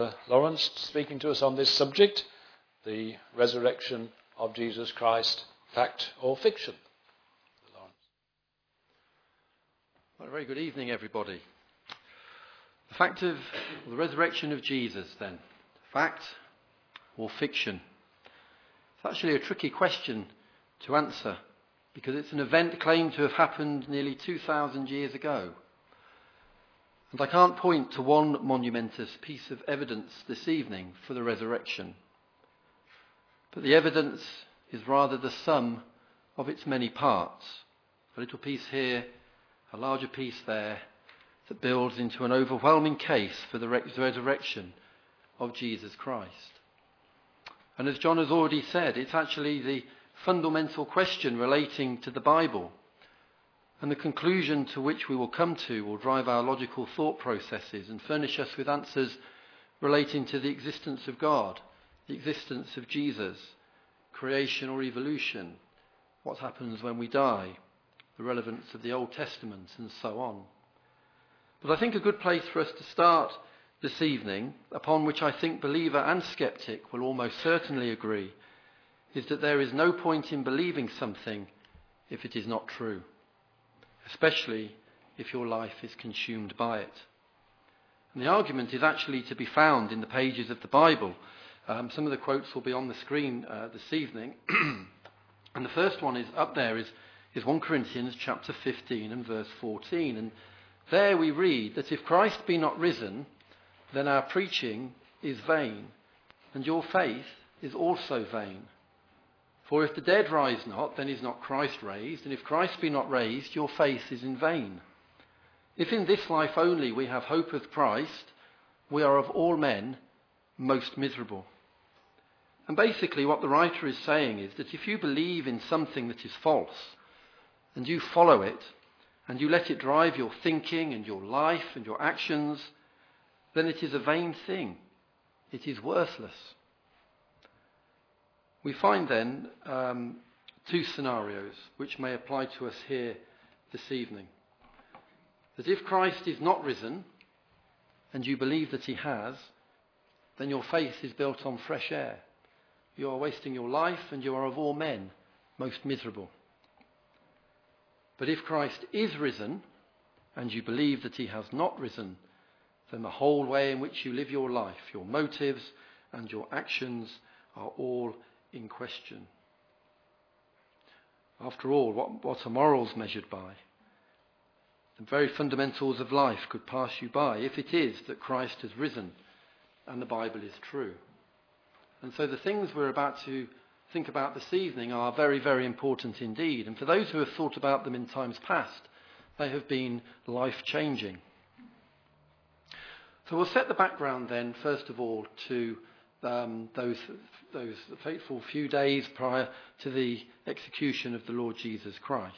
Lawrence speaking to us on this subject, the resurrection of Jesus Christ, fact or fiction. Lawrence. Well, a very good evening, everybody. The fact of the resurrection of Jesus, then, fact or fiction? It's actually a tricky question to answer because it's an event claimed to have happened nearly 2,000 years ago. And I can't point to one monumentous piece of evidence this evening for the resurrection. But the evidence is rather the sum of its many parts. A little piece here, a larger piece there, that builds into an overwhelming case for the resurrection of Jesus Christ. And as John has already said, it's actually the fundamental question relating to the Bible. And the conclusion to which we will come to will drive our logical thought processes and furnish us with answers relating to the existence of God, the existence of Jesus, creation or evolution, what happens when we die, the relevance of the Old Testament, and so on. But I think a good place for us to start this evening, upon which I think believer and skeptic will almost certainly agree, is that there is no point in believing something if it is not true, especially if your life is consumed by it. And the argument is actually to be found in the pages of the Bible. Some of the quotes will be on the screen this evening. And the first one is up there is 1 Corinthians chapter 15 and verse 14. And there we read that if Christ be not risen, then our preaching is vain, and your faith is also vain. For if the dead rise not, then is not Christ raised, and if Christ be not raised, your faith is in vain. If in this life only we have hope of Christ, we are of all men most miserable. And basically what the writer is saying is that if you believe in something that is false, and you follow it, and you let it drive your thinking and your life and your actions, then it is a vain thing. It is worthless. We find then two scenarios which may apply to us here this evening. That if Christ is not risen, and you believe that he has, then your faith is built on fresh air. You are wasting your life, and you are of all men most miserable. But if Christ is risen, and you believe that he has not risen, then the whole way in which you live your life, your motives and your actions are all in question. After all, what are morals measured by? The very fundamentals of life could pass you by if it is that Christ has risen and the Bible is true. And so the things we're about to think about this evening are very, very important indeed. And for those who have thought about them in times past, they have been life-changing. So we'll set the background then, first of all, to those fateful few days prior to the execution of the Lord Jesus Christ.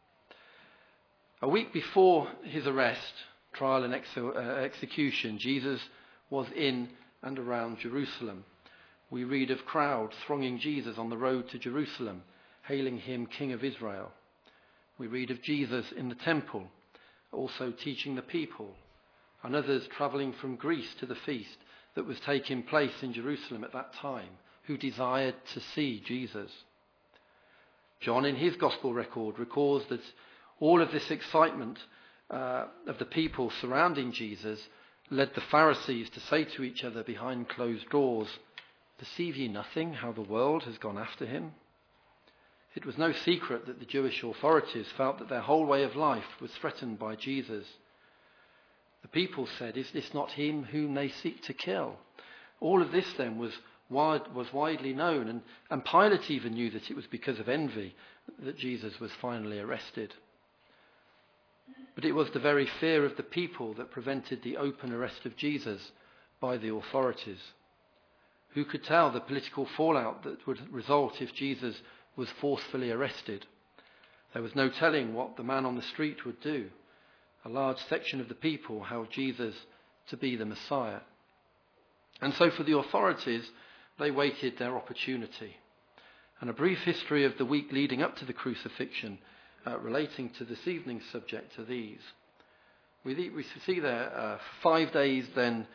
A week before his arrest, trial and execution, Jesus was in and around Jerusalem. We read of crowds thronging Jesus on the road to Jerusalem, hailing him King of Israel. We read of Jesus in the temple, also teaching the people, and others travelling from Greece to the feast that was taking place in Jerusalem at that time, who desired to see Jesus. John, in his gospel record, records that all of this excitement of the people surrounding Jesus led the Pharisees to say to each other behind closed doors, "Perceive ye nothing how the world has gone after him?" It was no secret that the Jewish authorities felt that their whole way of life was threatened by Jesus. The people said, "Is this not him whom they seek to kill?" All of this then was widely known, and Pilate even knew that it was because of envy that Jesus was finally arrested. But it was the very fear of the people that prevented the open arrest of Jesus by the authorities. Who could tell the political fallout that would result if Jesus was forcefully arrested? There was no telling what the man on the street would do. A large section of the people held Jesus to be the Messiah. And so for the authorities, they waited their opportunity. And a brief history of the week leading up to the crucifixion relating to this evening's subject are these. We see there 5 days then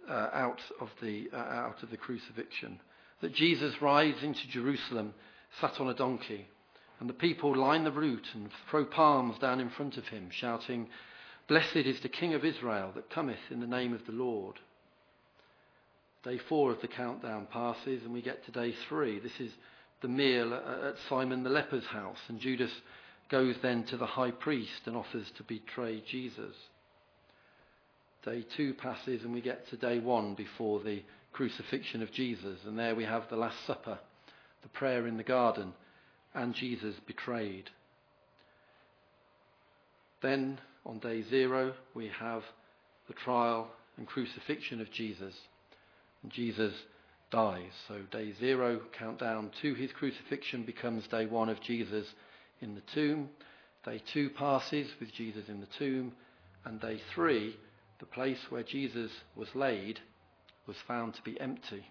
out of the crucifixion. That Jesus rides into Jerusalem, sat on a donkey, and the people line the route and throw palms down in front of him, shouting, "Blessed is the King of Israel that cometh in the name of the Lord." Day 4 of the countdown passes, and we get to day 3. This is the meal at Simon the leper's house, and Judas goes then to the high priest and offers to betray Jesus. Day 2 passes, and we get to day 1 before the crucifixion of Jesus, and there we have the Last Supper, the prayer in the garden, and Jesus betrayed. Then on day 0 we have the trial and crucifixion of Jesus, and Jesus dies. So day 0, countdown to his crucifixion, becomes day 1 of Jesus in the tomb. Day 2 passes with Jesus in the tomb, and day 3, the place where Jesus was laid, was found to be empty.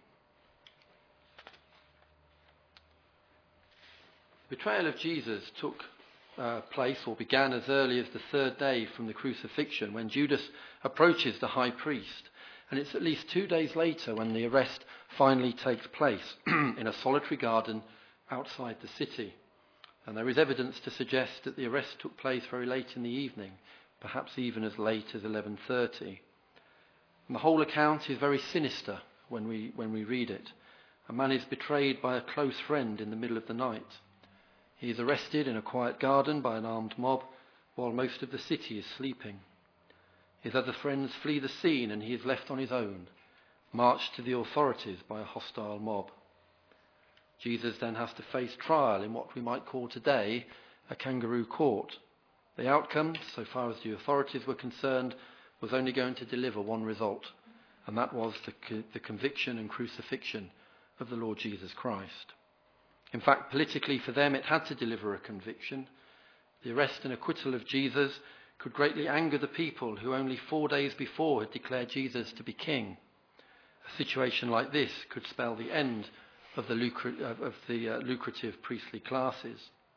The betrayal of Jesus took place, or began, as early as the 3rd day from the crucifixion, when Judas approaches the high priest. And it's at least 2 days later when the arrest finally takes place in a solitary garden outside the city. And there is evidence to suggest that the arrest took place very late in the evening, perhaps even as late as 11:30. And the whole account is very sinister when we read it. A man is betrayed by a close friend in the middle of the night. He is arrested in a quiet garden by an armed mob while most of the city is sleeping. His other friends flee the scene and he is left on his own, marched to the authorities by a hostile mob. Jesus then has to face trial in what we might call today a kangaroo court. The outcome, so far as the authorities were concerned, was only going to deliver one result, and that was the conviction and crucifixion of the Lord Jesus Christ. In fact, politically for them, it had to deliver a conviction. The arrest and acquittal of Jesus could greatly anger the people who only 4 days before had declared Jesus to be king. A situation like this could spell the end of the lucrative priestly classes.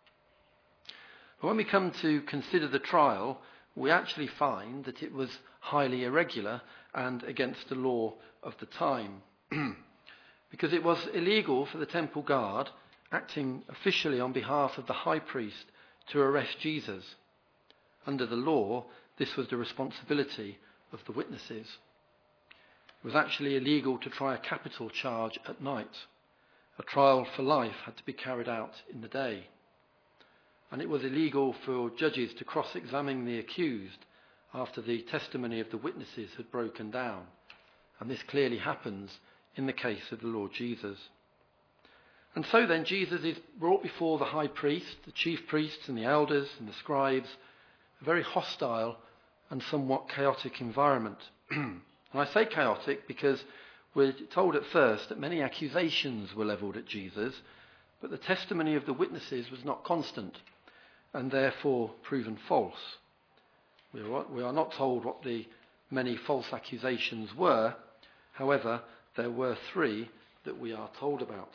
But when we come to consider the trial, we actually find that it was highly irregular and against the law of the time. Because it was illegal for the temple guard, acting officially on behalf of the high priest, to arrest Jesus. Under the law, this was the responsibility of the witnesses. It was actually illegal to try a capital charge at night. A trial for life had to be carried out in the day. And it was illegal for judges to cross-examine the accused after the testimony of the witnesses had broken down. And this clearly happens in the case of the Lord Jesus. And so then Jesus is brought before the high priest, the chief priests and the elders and the scribes, a very hostile and somewhat chaotic environment. And I say chaotic because we're told at first that many accusations were levelled at Jesus, but the testimony of the witnesses was not constant and therefore proven false. We are not told what the many false accusations were. However, there were 3 that we are told about.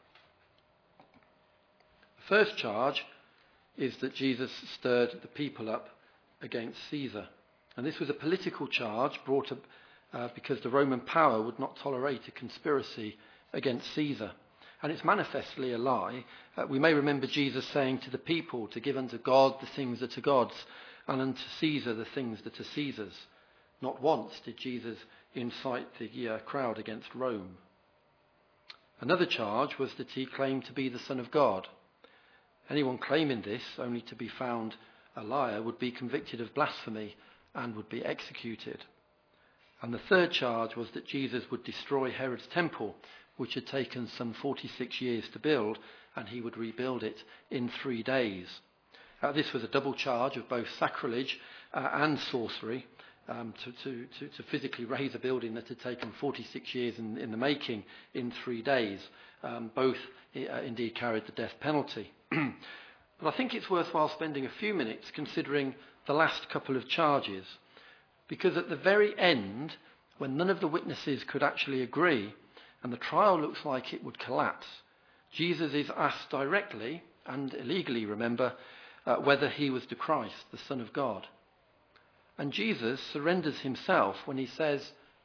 The first charge is that Jesus stirred the people up against Caesar. And this was a political charge brought up because the Roman power would not tolerate a conspiracy against Caesar. And it's manifestly a lie. We may remember Jesus saying to the people to give unto God the things that are God's, and unto Caesar the things that are Caesar's. Not once did Jesus incite the crowd against Rome. Another charge was that he claimed to be the Son of God. Anyone claiming this, only to be found a liar, would be convicted of blasphemy and would be executed. And the third charge was that Jesus would destroy Herod's temple, which had taken some 46 years to build, and he would rebuild it in 3 days. This was a double charge of both sacrilege and sorcery, to physically raise a building that had taken 46 years in the making in 3 days. Both indeed carried the death penalty. But I think it's worthwhile spending a few minutes considering the last couple of charges, because at the very end, when none of the witnesses could actually agree and the trial looks like it would collapse, Jesus is asked directly, and illegally remember, whether he was the Christ, the Son of God. And Jesus surrenders himself when he says,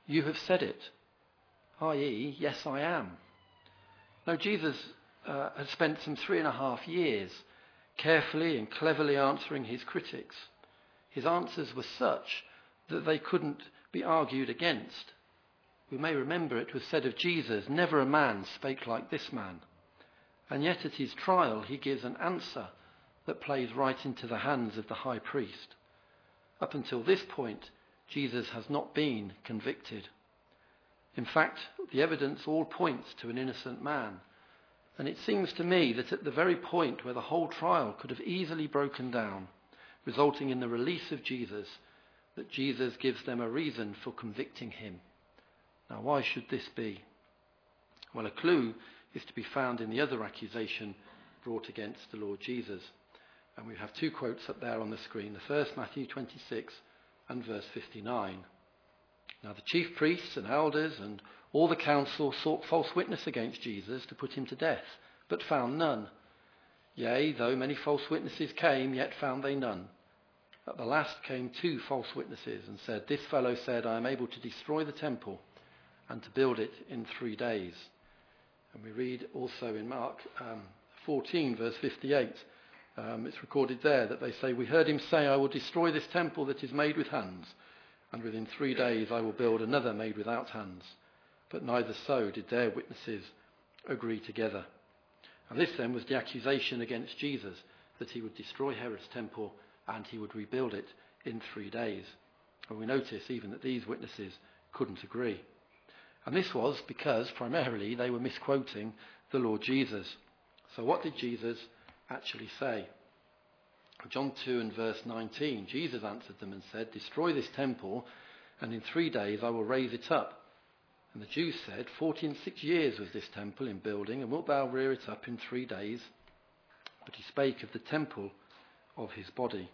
you have said it, i.e., yes, I am. Now, Jesus had spent some 3.5 years carefully and cleverly answering his critics. His answers were such that they couldn't be argued against. We may remember it was said of Jesus, never a man spake like this man. And yet at his trial he gives an answer that plays right into the hands of the high priest. Up until this point, Jesus has not been convicted. In fact, the evidence all points to an innocent man. And it seems to me that at the very point where the whole trial could have easily broken down, resulting in the release of Jesus, that Jesus gives them a reason for convicting him. Now, why should this be? Well, a clue is to be found in the other accusation brought against the Lord Jesus. And we have 2 quotes up there on the screen. The first, Matthew 26 and verse 59. Now the chief priests and elders and all the council sought false witness against Jesus to put him to death, but found none. Yea, though many false witnesses came, yet found they none. At the last came 2 false witnesses and said, this fellow said, I am able to destroy the temple and to build it in 3 days. And we read also in Mark 14, verse 58, it's recorded there that they say, we heard him say, I will destroy this temple that is made with hands, and within 3 days I will build another made without hands. But neither so did their witnesses agree together. And this then was the accusation against Jesus, that he would destroy Herod's temple and he would rebuild it in 3 days. And we notice even that these witnesses couldn't agree. And this was because primarily they were misquoting the Lord Jesus. So what did Jesus actually say? John 2 and verse 19, Jesus answered them and said, destroy this temple, and in 3 days I will raise it up. And the Jews said, 46 years was this temple in building, and wilt thou rear it up in 3 days? But he spake of the temple of his body.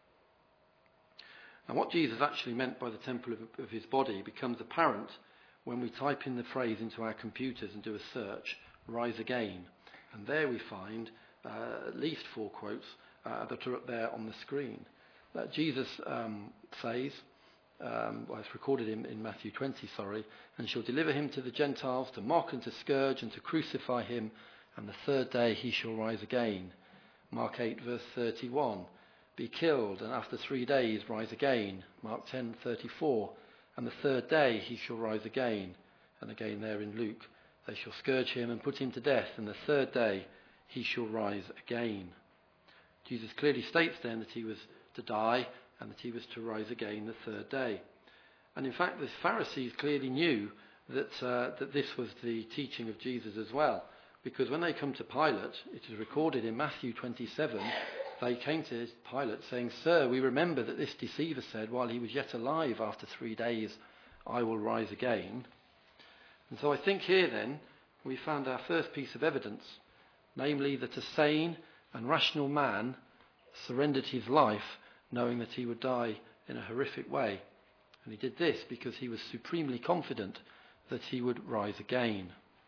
And what Jesus actually meant by the temple of his body becomes apparent when we type in the phrase into our computers and do a search, rise again. And there we find at least 4 quotes that are up there on the screen. Jesus says, it's recorded in Matthew 20, and shall deliver him to the Gentiles to mock and to scourge and to crucify him, and the 3rd day he shall rise again. Mark 8, verse 31, be killed, and after 3 days rise again. Mark 10:34, and the 3rd day he shall rise again. And again there in Luke, they shall scourge him and put him to death, and the 3rd day he shall rise again. Jesus clearly states then that he was to die and that he was to rise again the 3rd day. And in fact, the Pharisees clearly knew that this was the teaching of Jesus as well, because when they come to Pilate, it is recorded in Matthew 27, they came to Pilate saying, Sir, we remember that this deceiver said, while he was yet alive, after 3 days I will rise again. And so I think here then we found our first piece of evidence, namely that a sane and rational man surrendered his life knowing that he would die in a horrific way. And he did this because he was supremely confident that he would rise again.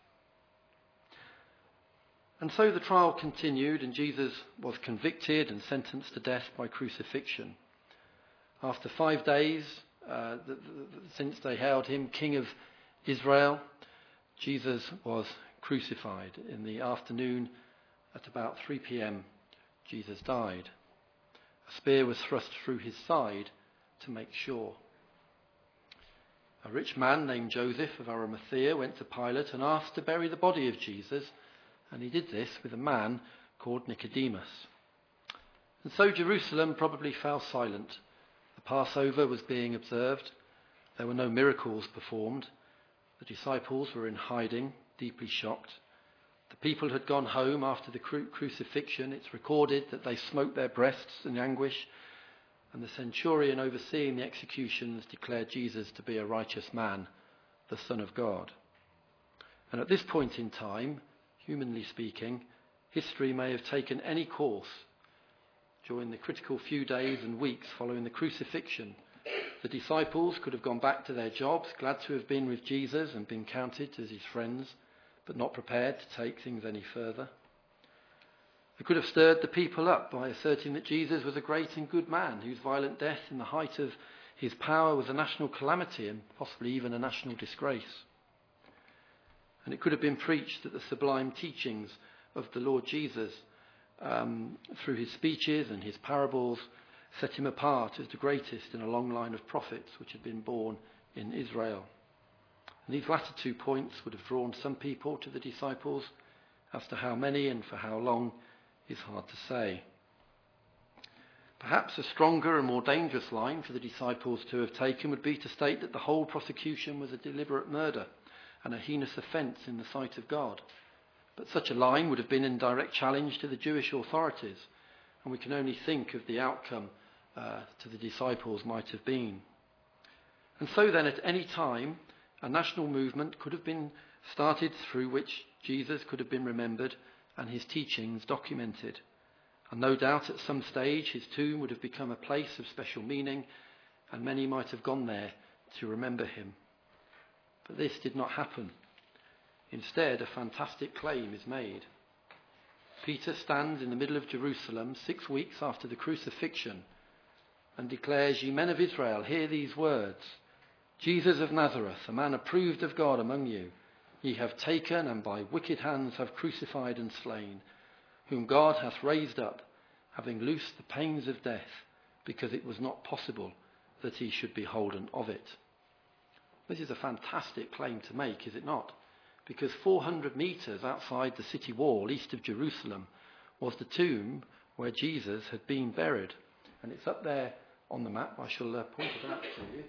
And so the trial continued, and Jesus was convicted and sentenced to death by crucifixion. After 5 days, since they held him king of Israel, Jesus was crucified. In the afternoon, at about 3 p.m, Jesus died. A spear was thrust through his side to make sure. A rich man named Joseph of Arimathea went to Pilate and asked to bury the body of Jesus, and he did this with a man called Nicodemus. And so Jerusalem probably fell silent. The Passover was being observed. There were no miracles performed. The disciples were in hiding, deeply shocked. The people had gone home after the crucifixion. It's recorded that they smote their breasts in anguish, and the centurion overseeing the executions declared Jesus to be a righteous man, the Son of God. And at this point in time, humanly speaking, history may have taken any course. During the critical few days and weeks following the crucifixion, the disciples could have gone back to their jobs, glad to have been with Jesus and been counted as his friends, but not prepared to take things any further. They could have stirred the people up by asserting that Jesus was a great and good man whose violent death in the height of his power was a national calamity and possibly even a national disgrace. And it could have been preached that the sublime teachings of the Lord Jesus, through his speeches and his parables, set him apart as the greatest in a long line of prophets which had been born in Israel. And these latter 2 points would have drawn some people to the disciples. As to how many and for how long is hard to say. Perhaps a stronger and more dangerous line for the disciples to have taken would be to state that the whole prosecution was a deliberate murder and a heinous offence in the sight of God. But such a line would have been in direct challenge to the Jewish authorities, and we can only think of the outcome to the disciples might have been. And so then, at any time, a national movement could have been started through which Jesus could have been remembered and his teachings documented. And no doubt at some stage his tomb would have become a place of special meaning, and many might have gone there to remember him. But this did not happen. Instead, a fantastic claim is made. Peter stands in the middle of Jerusalem 6 weeks after the crucifixion and declares, "Ye men of Israel, hear these words. Jesus of Nazareth, a man approved of God among you, ye have taken and by wicked hands have crucified and slain, whom God hath raised up, having loosed the pains of death, because it was not possible that he should be holden of it." This is a fantastic claim to make, is it not? Because 400 metres outside the city wall, east of Jerusalem, was the tomb where Jesus had been buried. And it's up there on the map. I shall point it out to you.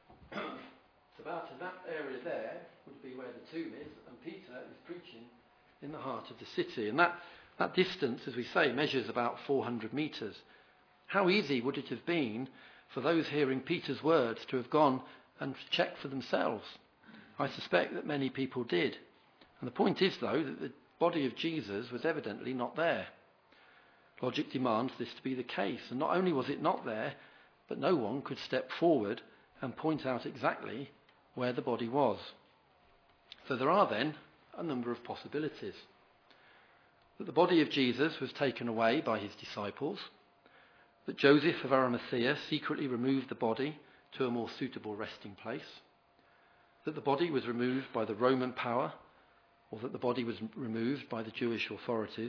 It's about in that area there would be where the tomb is, and Peter is preaching in the heart of the city. And that distance, as we say, measures about 400 metres. How easy would it have been for those hearing Peter's words to have gone and checked for themselves? I suspect that many people did. And the point is, though, that the body of Jesus was evidently not there. Logic demands this to be the case. And not only was it not there, but no one could step forward and point out exactly where the body was. So there are then a number of possibilities. That the body of Jesus was taken away by his disciples, that Joseph of Arimathea secretly removed the body to a more suitable resting place, that the body was removed by the Roman power, or that the body was removed by the Jewish authorities,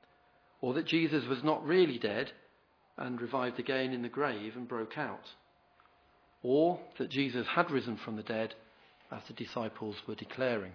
or that Jesus was not really dead and revived again in the grave and broke out, or that Jesus had risen from the dead as the disciples were declaring.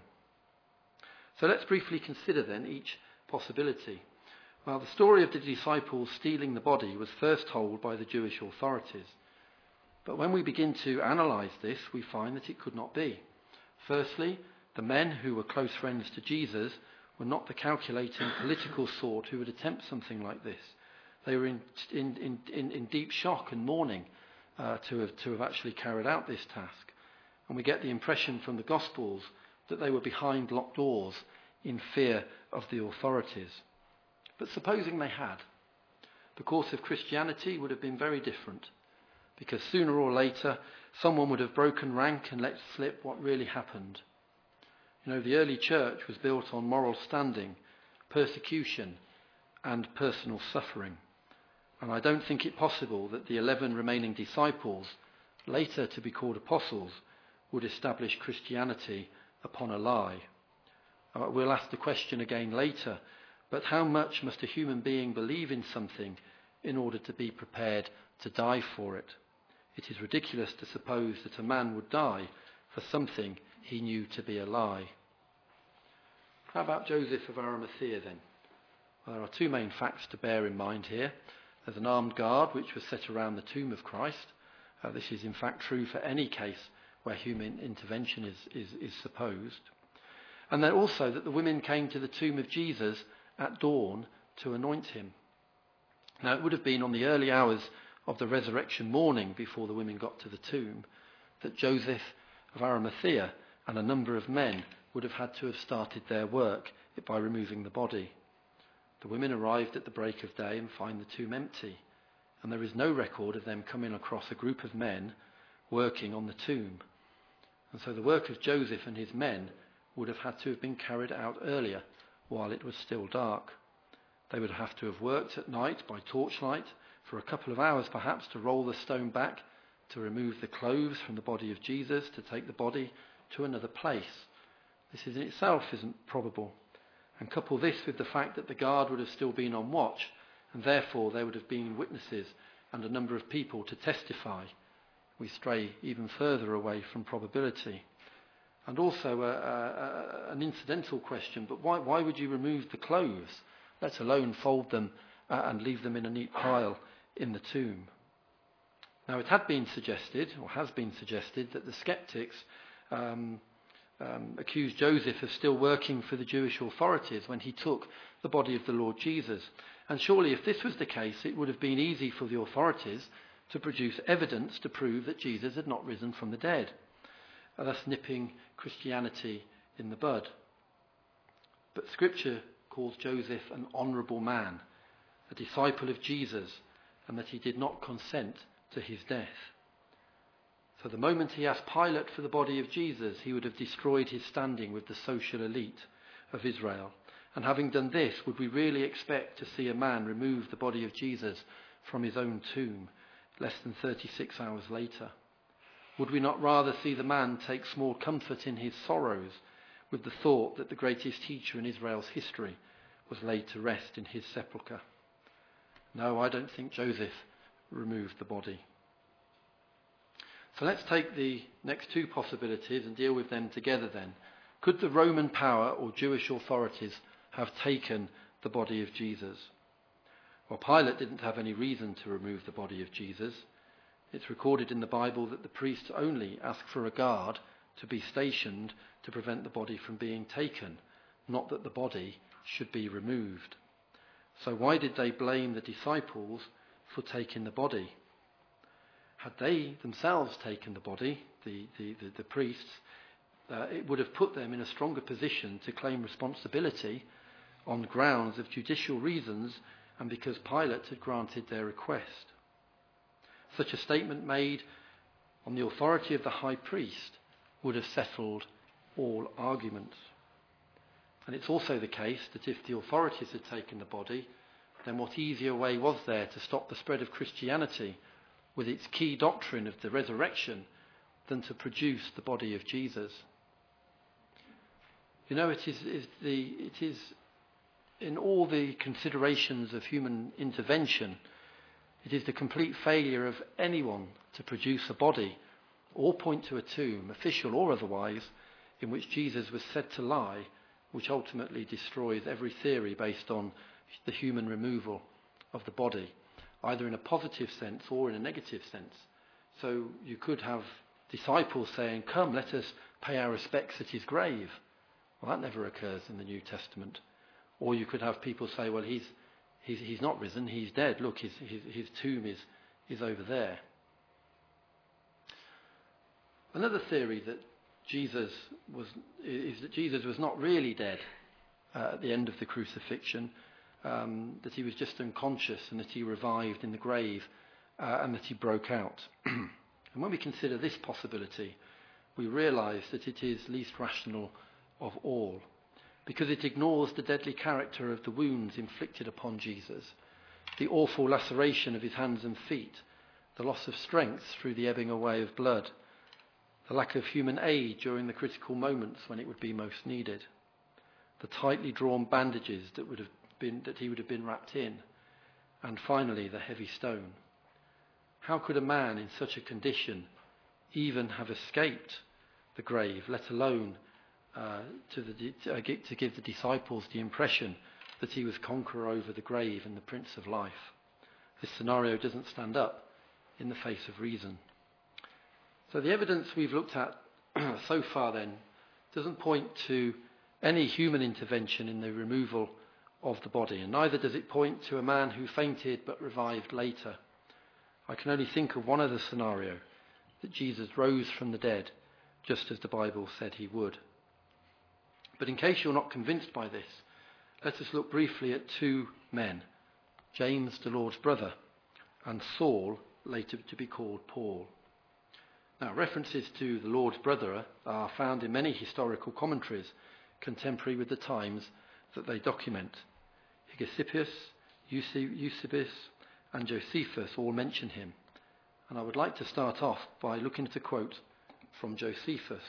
So let's briefly consider then each possibility. Well, the story of the disciples stealing the body was first told by the Jewish authorities. But when we begin to analyse this, we find that it could not be. Firstly, the men who were close friends to Jesus were not the calculating political sort who would attempt something like this. They were in deep shock and mourning to have actually carried out this task. And we get the impression from the Gospels that they were behind locked doors in fear of the authorities. But supposing they had, the course of Christianity would have been very different, because sooner or later someone would have broken rank and let slip what really happened. You know, the early church was built on moral standing, persecution, and personal suffering. And I don't think it possible that the 11 remaining disciples, later to be called apostles, would establish Christianity upon a lie. We'll ask the question again later, but how much must a human being believe in something in order to be prepared to die for it? It is ridiculous to suppose that a man would die for something he knew to be a lie. How about Joseph of Arimathea then? Well, there are two main facts to bear in mind here. There's an armed guard which was set around the tomb of Christ. This is in fact true for any case where human intervention is supposed. And then also that the women came to the tomb of Jesus at dawn to anoint him. Now it would have been on the early hours of the resurrection morning, before the women got to the tomb, that Joseph of Arimathea and a number of men would have had to have started their work by removing the body. The women arrived at the break of day and find the tomb empty, and there is no record of them coming across a group of men working on the tomb. And so the work of Joseph and his men would have had to have been carried out earlier, while it was still dark. They would have to have worked at night by torchlight for a couple of hours perhaps to roll the stone back to remove the clothes from the body of Jesus, to take the body to another place. This in itself isn't probable. And couple this with the fact that the guard would have still been on watch, and therefore there would have been witnesses and a number of people to testify. We stray even further away from probability. And also an incidental question, but why would you remove the clothes, let alone fold them and leave them in a neat pile in the tomb? Now, it had been suggested, or has been suggested, that the skeptics accused Joseph of still working for the Jewish authorities when he took the body of the Lord Jesus. And surely if this was the case, it would have been easy for the authorities to produce evidence to prove that Jesus had not risen from the dead, thus nipping Christianity in the bud. But Scripture calls Joseph an honourable man, a disciple of Jesus, and that he did not consent to his death. So the moment he asked Pilate for the body of Jesus, he would have destroyed his standing with the social elite of Israel. And having done this, would we really expect to see a man remove the body of Jesus from his own tomb less than 36 hours later? Would we not rather see the man take small comfort in his sorrows with the thought that the greatest teacher in Israel's history was laid to rest in his sepulchre? No, I don't think Joseph removed the body. So let's take the next two possibilities and deal with them together then. Could the Roman power or Jewish authorities have taken the body of Jesus? Well, Pilate didn't have any reason to remove the body of Jesus. It's recorded in the Bible that the priests only ask for a guard to be stationed to prevent the body from being taken, not that the body should be removed. So why did they blame the disciples for taking the body? Had they themselves taken the body, the priests, it would have put them in a stronger position to claim responsibility on grounds of judicial reasons and because Pilate had granted their request. Such a statement made on the authority of the high priest would have settled all arguments. And it's also the case that if the authorities had taken the body, then what easier way was there to stop the spread of Christianity with its key doctrine of the resurrection than to produce the body of Jesus? You know, it is in all the considerations of human intervention, it is the complete failure of anyone to produce a body or point to a tomb, official or otherwise, in which Jesus was said to lie, which ultimately destroys every theory based on the human removal of the body, either in a positive sense or in a negative sense. So you could have disciples saying, "Come, let us pay our respects at his grave." Well, that never occurs in the New Testament. Or you could have people say, "Well, he's not risen, he's dead. Look, his tomb is over there." Another theory that Jesus was not really dead at the end of the crucifixion, that he was just unconscious and that he revived in the grave and that he broke out. And when we consider this possibility, we realise that it is least rational of all, because it ignores the deadly character of the wounds inflicted upon Jesus, the awful laceration of his hands and feet, the loss of strength through the ebbing away of blood, the lack of human aid during the critical moments when it would be most needed, the tightly drawn bandages that he would have been wrapped in, and finally the heavy stone. How could a man in such a condition even have escaped the grave, let alone to give the disciples the impression that he was conqueror over the grave and the Prince of Life? This scenario doesn't stand up in the face of reason. So the evidence we've looked at so far then doesn't point to any human intervention in the removal of the body, and neither does it point to a man who fainted but revived later. I can only think of one other scenario, that Jesus rose from the dead, just as the Bible said he would. But in case you're not convinced by this, let us look briefly at two men, James, the Lord's brother, and Saul, later to be called Paul. Now, references to the Lord's brother are found in many historical commentaries contemporary with the times that they document. Hegesippus, Eusebius, and Josephus all mention him. And I would like to start off by looking at a quote from Josephus.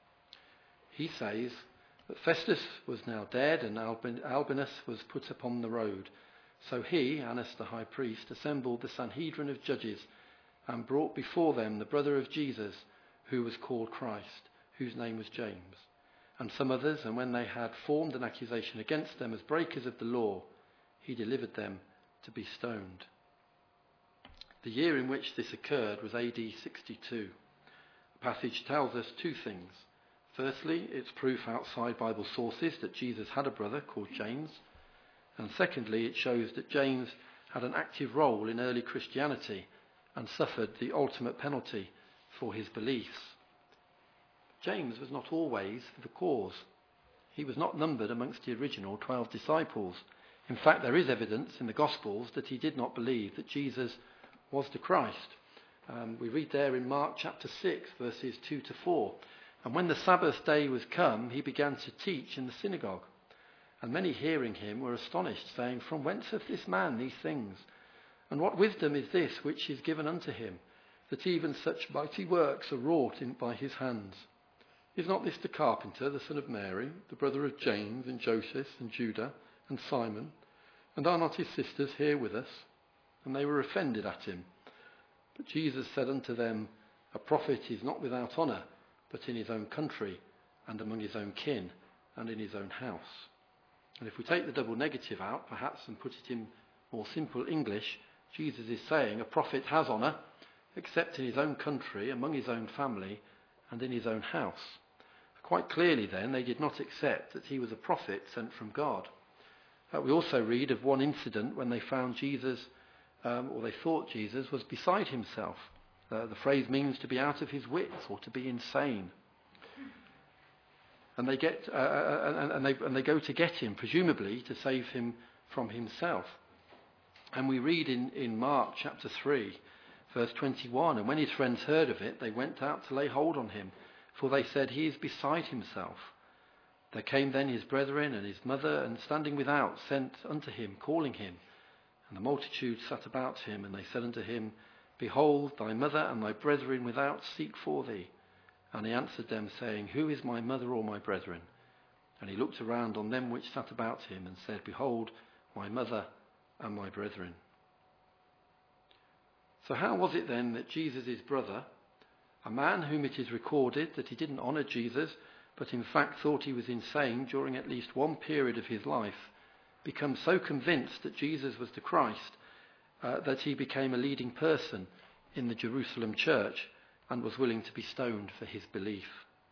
He says that Festus was now dead and Albinus was put upon the road. So he, Annas the high priest, assembled the Sanhedrin of judges and brought before them the brother of Jesus, who was called Christ, whose name was James, and some others, and when they had formed an accusation against them as breakers of the law, he delivered them to be stoned. The year in which this occurred was AD 62. The passage tells us two things. Firstly, it's proof outside Bible sources that Jesus had a brother called James. And secondly, it shows that James had an active role in early Christianity and suffered the ultimate penalty for his beliefs. James was not always the cause. He was not numbered amongst the original 12 disciples. In fact, there is evidence in the Gospels that he did not believe that Jesus was the Christ. We read there in Mark chapter 6, verses 2 to 4. And when the Sabbath day was come, he began to teach in the synagogue. And many hearing him were astonished, saying, From whence hath this man these things? And what wisdom is this which is given unto him, that even such mighty works are wrought by his hands? Is not this the carpenter, the son of Mary, the brother of James and Joseph and Judah and Simon? And are not his sisters here with us? And they were offended at him. But Jesus said unto them, A prophet is not without honour, but in his own country, and among his own kin, and in his own house. And if we take the double negative out, perhaps, and put it in more simple English, Jesus is saying a prophet has honour, except in his own country, among his own family, and in his own house. Quite clearly, then, they did not accept that he was a prophet sent from God. We also read of one incident when they found Jesus, or they thought Jesus was beside himself. The phrase means to be out of his wits or to be insane. And they go to get him, presumably to save him from himself. And we read in Mark chapter 3, verse 21, And when his friends heard of it, they went out to lay hold on him, for they said, He is beside himself. There came then his brethren and his mother, and standing without, sent unto him, calling him. And the multitude sat about him, and they said unto him, Behold, thy mother and thy brethren without seek for thee. And he answered them, saying, Who is my mother or my brethren? And he looked around on them which sat about him, and said, Behold, my mother and my brethren. So how was it then that Jesus' brother, a man whom it is recorded that he didn't honour Jesus, but in fact thought he was insane during at least one period of his life, become so convinced that Jesus was the Christ that he became a leading person in the Jerusalem church and was willing to be stoned for his belief?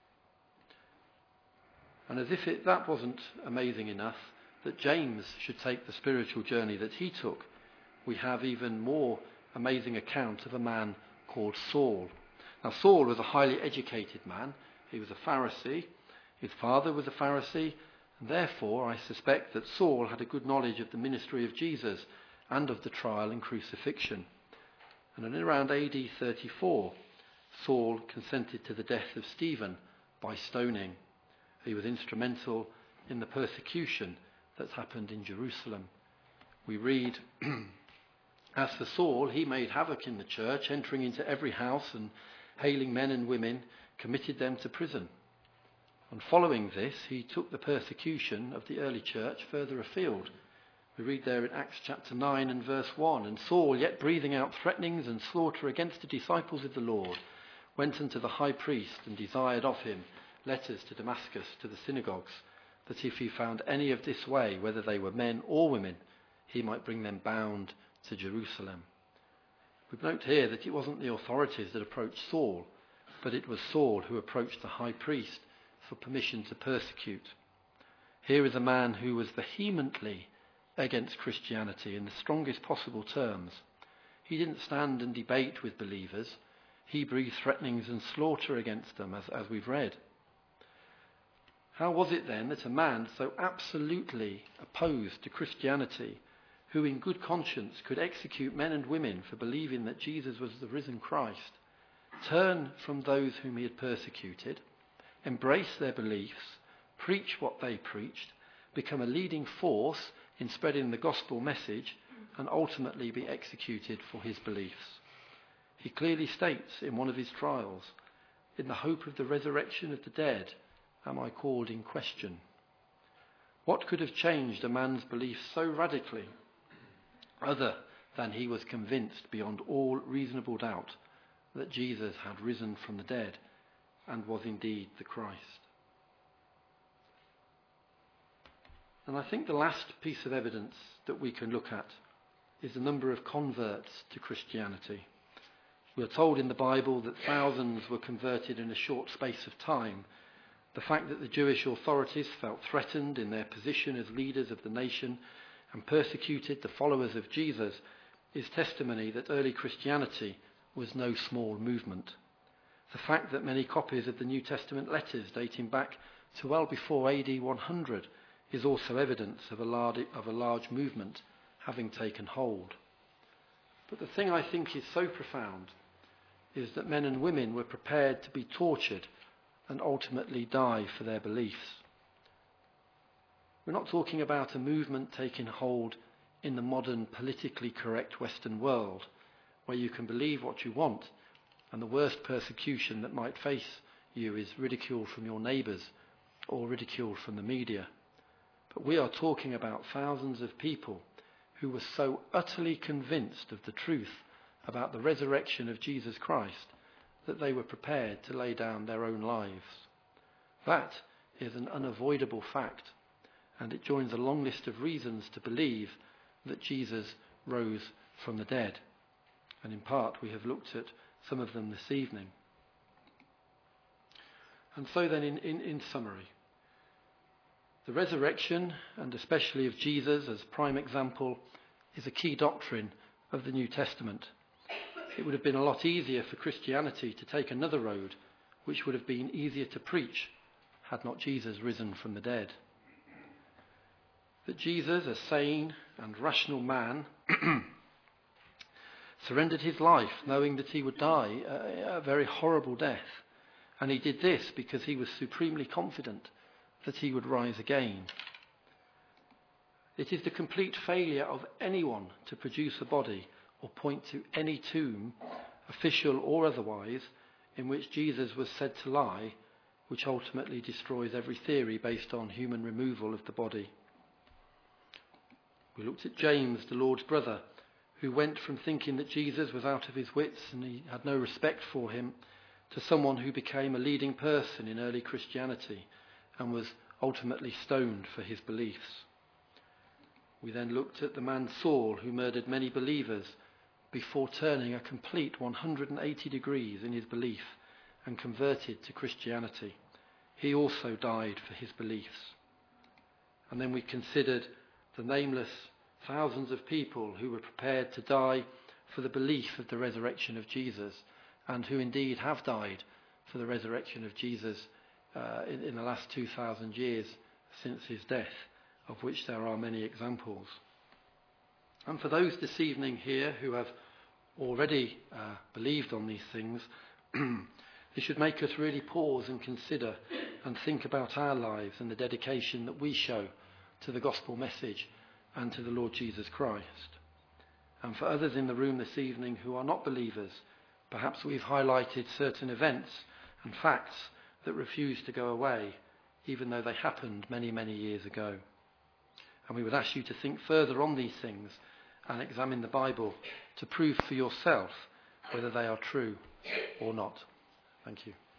And as if that wasn't amazing enough, that James should take the spiritual journey that he took, we have even more amazing account of a man called Saul. Now, Saul was a highly educated man. He was a Pharisee. His father was a Pharisee. And therefore, I suspect that Saul had a good knowledge of the ministry of Jesus and of the trial and crucifixion. And in around AD 34, Saul consented to the death of Stephen by stoning. He was instrumental in the persecution that happened in Jerusalem. We read, As for Saul, he made havoc in the church, entering into every house and hailing men and women, committed them to prison. And following this, he took the persecution of the early church further afield. We read there in Acts chapter 9 and verse 1, And Saul, yet breathing out threatenings and slaughter against the disciples of the Lord, went unto the high priest and desired of him letters to Damascus, to the synagogues, that if he found any of this way, whether they were men or women, he might bring them bound to Jerusalem. We note here that it wasn't the authorities that approached Saul, but it was Saul who approached the high priest for permission to persecute. Here is a man who was vehemently against Christianity in the strongest possible terms. He didn't stand and debate with believers. He breathed threatenings and slaughter against them, as we've read. How was it then that a man so absolutely opposed to Christianity, who in good conscience could execute men and women for believing that Jesus was the risen Christ, turn from those whom he had persecuted, embrace their beliefs, preach what they preached, become a leading force in spreading the gospel message, and ultimately be executed for his beliefs? he clearly states in one of his trials, "In the hope of the resurrection of the dead, am I called in question." What could have changed a man's belief so radically, other than he was convinced beyond all reasonable doubt that Jesus had risen from the dead and was indeed the Christ? And I think the last piece of evidence that we can look at is the number of converts to Christianity. We are told in the Bible that thousands were converted in a short space of time. The fact that the Jewish authorities felt threatened in their position as leaders of the nation and persecuted the followers of Jesus is testimony that early Christianity was no small movement. The fact that many copies of the New Testament letters dating back to well before AD 100 is also evidence of a large movement having taken hold. But the thing I think is so profound is that men and women were prepared to be tortured and ultimately die for their beliefs. We're not talking about a movement taking hold in the modern politically correct Western world, where you can believe what you want and the worst persecution that might face you is ridicule from your neighbours or ridicule from the media. But we are talking about thousands of people who were so utterly convinced of the truth about the resurrection of Jesus Christ that they were prepared to lay down their own lives. That is an unavoidable fact, and it joins a long list of reasons to believe that Jesus rose from the dead. And in part we have looked at some of them this evening. And so then in summary, the resurrection, and especially of Jesus as prime example, is a key doctrine of the New Testament. It would have been a lot easier for Christianity to take another road, which would have been easier to preach had not Jesus risen from the dead. That Jesus, a sane and rational man, surrendered his life knowing that he would die a very horrible death. And he did this because he was supremely confident that he would rise again. It is the complete failure of anyone to produce a body or point to any tomb, official or otherwise, in which Jesus was said to lie, which ultimately destroys every theory based on human removal of the body. We looked at James, the Lord's brother, who went from thinking that Jesus was out of his wits and he had no respect for him, to someone who became a leading person in early Christianity and was ultimately stoned for his beliefs. We then looked at the man Saul, who murdered many believers before turning a complete 180 degrees in his belief and converted to Christianity. He also died for his beliefs. And then we considered the nameless thousands of people who were prepared to die for the belief of the resurrection of Jesus, and who indeed have died for the resurrection of Jesus in the last 2,000 years since his death, of which there are many examples. And for those this evening here who have already believed on these things, this should make us really pause and consider and think about our lives and the dedication that we show to the gospel message and to the Lord Jesus Christ. And for others in the room this evening who are not believers, perhaps we've highlighted certain events and facts that refuse to go away, even though they happened many, many years ago. And we would ask you to think further on these things and examine the Bible to prove for yourself whether they are true or not. Thank you.